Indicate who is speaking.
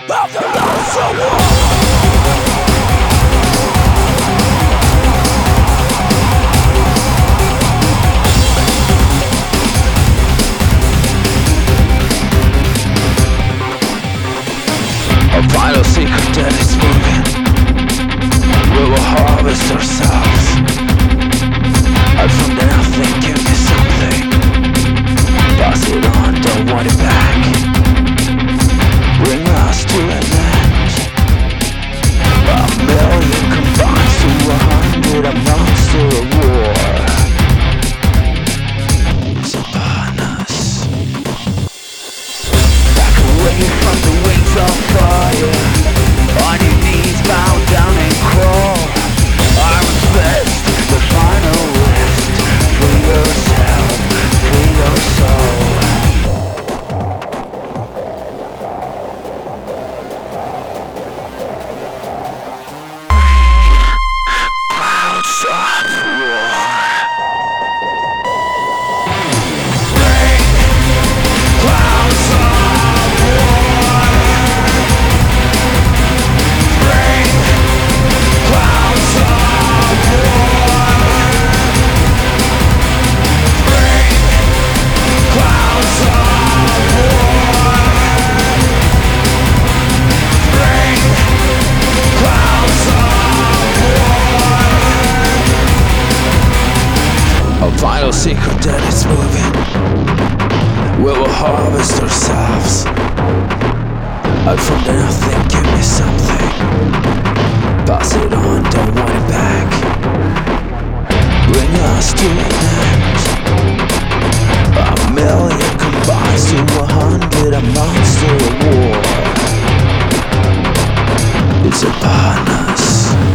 Speaker 1: of the lost war. A vital secret that is moving. We will harvest ourselves. Out from the nothing, give me something. Pass it on, don't want it back. Bring us to an end. A million combines to 100 amounts to a war. It's upon us. Back away from the wings of fire. On your knees, bow down and crawl. Arms fist, the final list. Free yourself, free your soul. Clouds of war. Bring clouds of war. Bring clouds of war. Bring clouds of war. Bring clouds of war. A vital secret that is moving. We will harvest ourselves. Out from the nothing, give me something. Pass it on, don't want it back. Bring us to an end. A million combines to 100 amounts to a war. It's upon us.